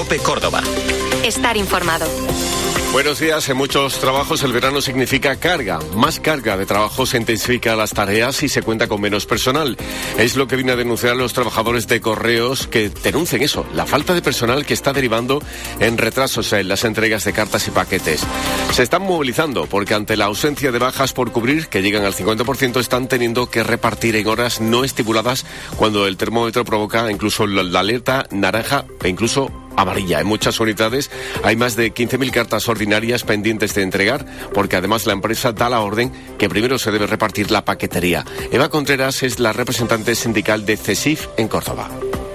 COPE Córdoba. Estar informado. Buenos días. En muchos trabajos el verano significa carga. Más carga de trabajo, se intensifica las tareas y se cuenta con menos personal. Es lo que viene a denunciar los trabajadores de correos, que denuncian eso, la falta de personal que está derivando en retrasos en las entregas de cartas y paquetes. Se están movilizando porque ante la ausencia de bajas por cubrir, que llegan al 50%, están teniendo que repartir en horas no estipuladas cuando el termómetro provoca incluso la alerta naranja e incluso amarilla. En muchas unidades hay más de 15.000 cartas ordinarias pendientes de entregar, porque además la empresa da la orden que primero se debe repartir la paquetería. Eva Contreras es la representante sindical de CESIF en Córdoba.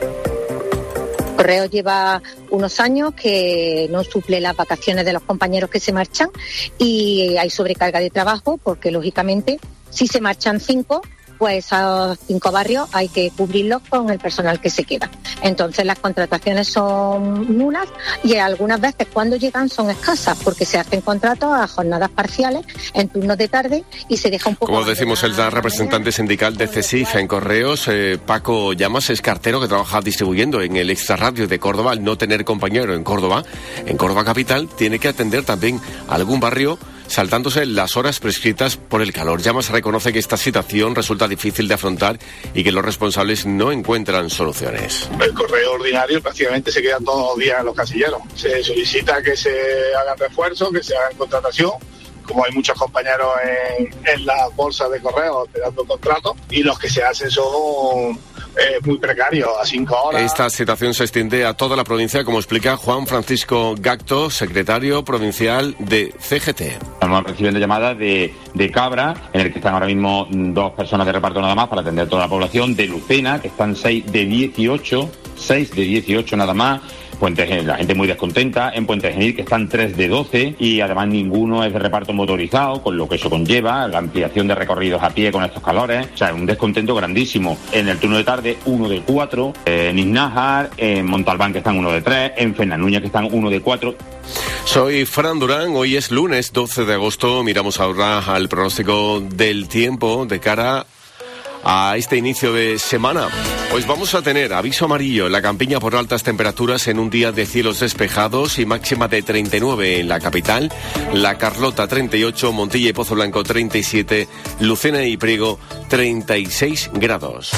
Correo lleva unos años que no suple las vacaciones de los compañeros que se marchan y hay sobrecarga de trabajo porque, lógicamente, si se marchan 5, pues a 5 barrios hay que cubrirlos con el personal que se queda. Entonces las contrataciones son nulas y algunas veces cuando llegan son escasas porque se hacen contratos a jornadas parciales en turnos de tarde y se deja un poco... Como decimos, el representante sindical de CESIF en Correos, Paco Llamas, es cartero que trabaja distribuyendo en el Extrarradio de Córdoba. Al no tener compañero en Córdoba capital, tiene que atender también a algún barrio saltándose las horas prescritas por el calor. Llamas reconoce que esta situación resulta difícil de afrontar y que los responsables no encuentran soluciones. El correo ordinario prácticamente se queda todos los días en los casilleros. Se solicita que se hagan refuerzos, que se hagan contratación, como hay muchos compañeros en las bolsas de correo esperando contratos, y los que se hacen son muy precarios, a 5 horas. Esta situación se extiende a toda la provincia, como explica Juan Francisco Gacto, secretario provincial de CGT. Estamos recibiendo llamadas de Cabra, en el que están ahora mismo 2 personas de reparto nada más para atender a toda la población, de Lucena, que están 6 de 18 nada más. Puente, la gente muy descontenta. En Puente Genil, que están 3 de 12 y además ninguno es de reparto motorizado, con lo que eso conlleva, la ampliación de recorridos a pie con estos calores. O sea, un descontento grandísimo. En el turno de tarde, 1 de 4, en Iznájar, en Montalbán, que están 1 de 3, en Fernanuña, que están 1 de 4. Soy Fran Durán, hoy es lunes 12 de agosto, miramos ahora al pronóstico del tiempo de cara a este inicio de semana. Pues vamos a tener aviso amarillo en la Campiña por altas temperaturas en un día de cielos despejados y máxima de 39 en la capital, La Carlota 38, Montilla y Pozo Blanco 37, Lucena y Priego 36 grados.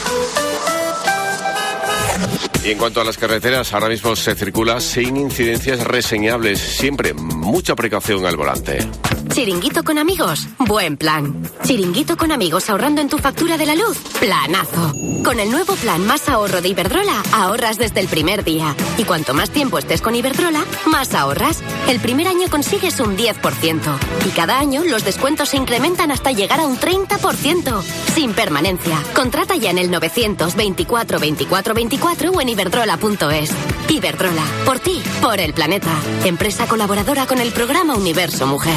Y en cuanto a las carreteras, ahora mismo se circula sin incidencias reseñables. Siempre mucha precaución al volante. Chiringuito con amigos, buen plan. Chiringuito con amigos ahorrando en tu factura de la luz, planazo. Con el nuevo plan Más Ahorro de Iberdrola, ahorras desde el primer día. Y cuanto más tiempo estés con Iberdrola, más ahorras. El primer año consigues un 10%. Y cada año los descuentos se incrementan hasta llegar a un 30%. Sin permanencia. Contrata ya en el 924 24 24 o en iberdrola.es. Iberdrola, por ti, por el planeta. Empresa colaboradora con el programa Universo Mujer.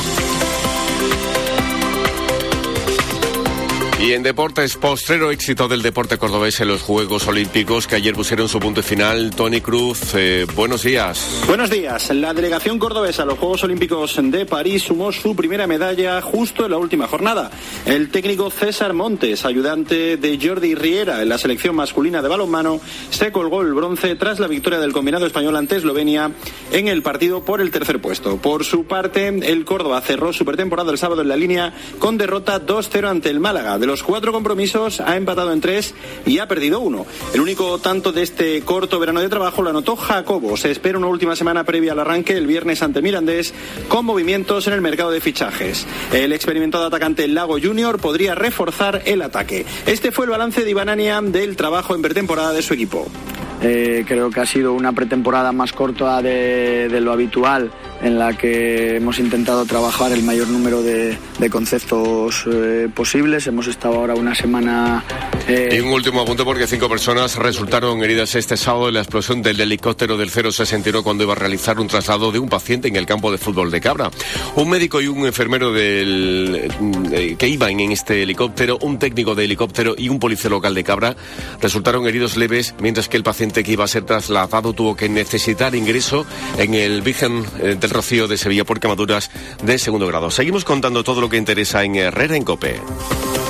Y en deportes, postrero éxito del deporte cordobés en los Juegos Olímpicos, que ayer pusieron su punto final. Tony Cruz, buenos días. Buenos días. La delegación cordobesa a los Juegos Olímpicos de París sumó su primera medalla justo en la última jornada. El técnico César Montes, ayudante de Jordi Riera en la selección masculina de balonmano, se colgó el bronce tras la victoria del combinado español ante Eslovenia en el partido por el tercer puesto. Por su parte, el Córdoba cerró su pretemporada el sábado en la línea con derrota 2-0 ante el Málaga. De los 4 compromisos ha empatado en 3 y ha perdido 1. El único tanto de este corto verano de trabajo lo anotó Jacobo. Se espera una última semana previa al arranque el viernes ante Mirandés, con movimientos en el mercado de fichajes. El experimentado atacante Lago Junior podría reforzar el ataque. Este fue el balance de Iván Ania del trabajo en pretemporada de su equipo. Creo que ha sido una pretemporada más corta de lo habitual, en la que hemos intentado trabajar el mayor número de conceptos posibles. Hemos estado ahora una semana... Y un último apunte, porque 5 personas resultaron heridas este sábado en la explosión del helicóptero del 061 cuando iba a realizar un traslado de un paciente en el campo de fútbol de Cabra. Un médico y un enfermero que iban en este helicóptero, un técnico de helicóptero y un policía local de Cabra resultaron heridos leves, mientras que el paciente que iba a ser trasladado tuvo que necesitar ingreso en el Virgen del Rocío de Sevilla por quemaduras de 2º grado. Seguimos contando todo lo que interesa en Herrera en COPE.